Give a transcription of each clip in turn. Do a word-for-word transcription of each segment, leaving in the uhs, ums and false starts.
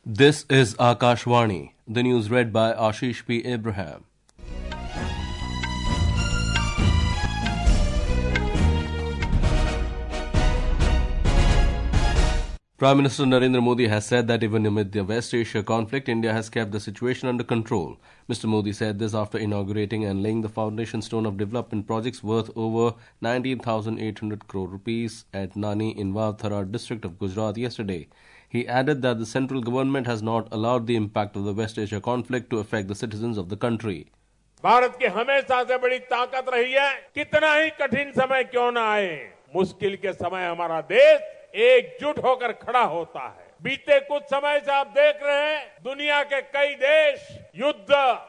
This is Akashvani. The news read by Ashish P. Abraham. Prime Minister Narendra Modi has said that even amid the West Asia conflict, India has kept the situation under control. Mister Modi said this after inaugurating and laying the foundation stone of development projects worth over nineteen thousand eight hundred crore rupees at Nani in Vav Thara district of Gujarat yesterday. He added that the central government has not allowed the impact of the West Asia conflict to affect the citizens of the country. Bharat की हमेशा से बड़ी ताकत रही है, कितना ही कठिन समय क्यों न आए, मुश्किल के समय हमारा देश एकजुट होकर खड़ा होता है। बीते कुछ समय से आप देख रहे हैं, दुनिया के कई देश युद्ध,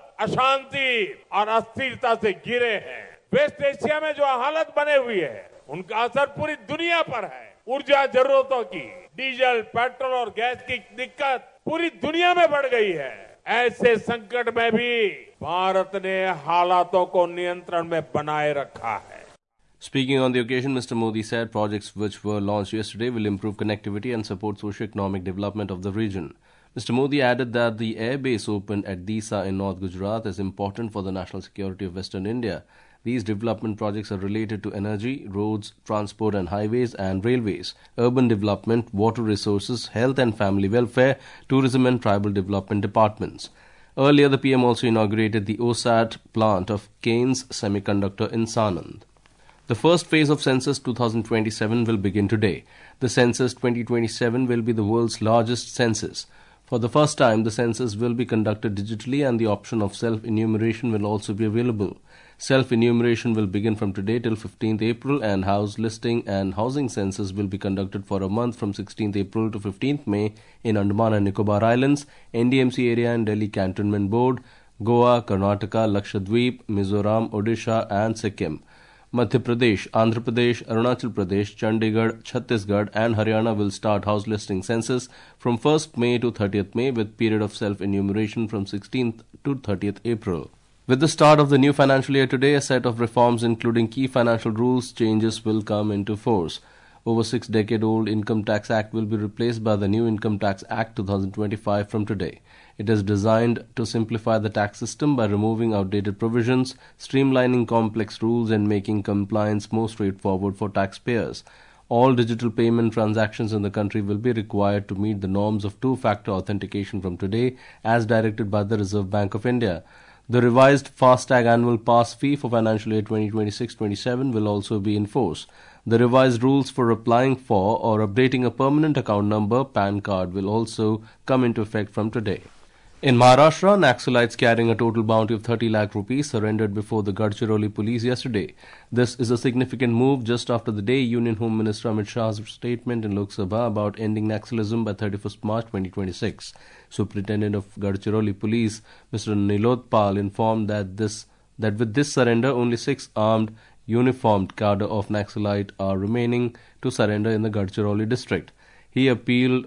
अशांति और अस्थिरता से घिरे हैं। वेस्ट एशिया में जो हालत बने हुई है, उनका असर पूरी दुनिया पर है। ऊर्जा जरूरतों की, डीजल, पेट्रोल और गैस की दिक्कत पूरी दुनिया में बढ़ गई है। ऐसे संकट में भी भारत ने हालातों को नियंत्रण में बनाए रखा है। Speaking on the occasion, Mister Modi said projects which were launched yesterday will improve connectivity and support socio-economic development of the region. Mister Modi added that the air base opened at Disa in North Gujarat is important for the national security of Western India. These development projects are related to energy, roads, transport and highways and railways, urban development, water resources, health and family welfare, tourism and tribal development departments. Earlier, the P M also inaugurated the O S A T plant of Kaynes Semiconductor in Sanand. The first phase of Census twenty twenty-seven will begin today. The Census twenty twenty-seven will be the world's largest census. For the first time, the census will be conducted digitally and the option of self-enumeration will also be available. Self-enumeration will begin from today till fifteenth April and house listing and housing census will be conducted for a month from sixteenth April to fifteenth May in Andaman and Nicobar Islands, N D M C area and Delhi Cantonment Board, Goa, Karnataka, Lakshadweep, Mizoram, Odisha and Sikkim. Madhya Pradesh, Andhra Pradesh, Arunachal Pradesh, Chandigarh, Chhattisgarh and Haryana will start house listing census from first May to thirtieth May with period of self-enumeration from sixteenth to thirtieth April. With the start of the new financial year today, a set of reforms including key financial rules changes will come into force. Over six-decade-old Income Tax Act will be replaced by the new Income Tax Act twenty twenty-five from today. It is designed to simplify the tax system by removing outdated provisions, streamlining complex rules and making compliance more straightforward for taxpayers. All digital payment transactions in the country will be required to meet the norms of two-factor authentication from today as directed by the Reserve Bank of India. The revised FASTag annual pass fee for financial year twenty twenty-six twenty-seven will also be in force. The revised rules for applying for or updating a permanent account number, PAN card, will also come into effect from today. In Maharashtra, Naxalites carrying a total bounty of thirty lakh rupees surrendered before the Gadchiroli police yesterday. This is a significant move just after the day Union Home Minister Amit Shah's statement in Lok Sabha about ending Naxalism by thirty-first March twenty twenty-six. Superintendent of Gadchiroli Police, Mister Nilot Pal, informed that this that with this surrender, only six armed uniformed cadre of Naxalite are remaining to surrender in the Gadchiroli district. He appealed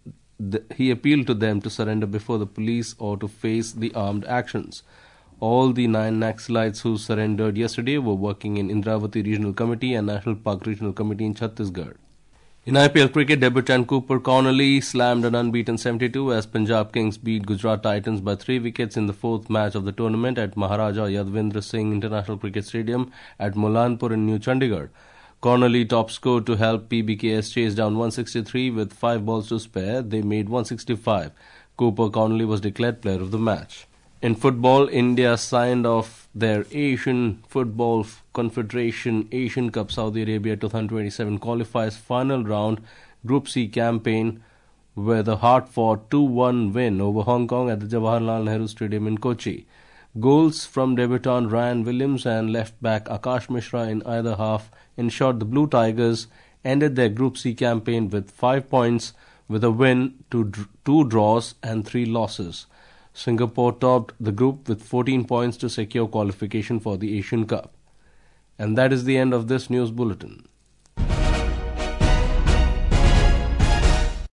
He appealed to them to surrender before the police or to face the armed actions. All the nine Naxalites who surrendered yesterday were working in Indravati Regional Committee and National Park Regional Committee in Chhattisgarh. In I P L cricket, debutant Cooper Connolly slammed an unbeaten seventy-two as Punjab Kings beat Gujarat Titans by three wickets in the fourth match of the tournament at Maharaja Yadvindra Singh International Cricket Stadium at Mulanpur in New Chandigarh. Connolly top scored to help P B K S chase down one sixty-three with five balls to spare. They made one sixty-five. Cooper Connolly was declared player of the match. In football, India signed off their Asian Football Confederation Asian Cup Saudi Arabia twenty twenty-seven qualifiers final round Group C campaign with a hard-fought two one win over Hong Kong at the Jawaharlal Nehru Stadium in Kochi. Goals from debutant Ryan Williams and left-back Akash Mishra in either half ensured the Blue Tigers ended their Group C campaign with five points with a win, two, two draws and three losses. Singapore topped the group with fourteen points to secure qualification for the Asian Cup. And that is the end of this news bulletin.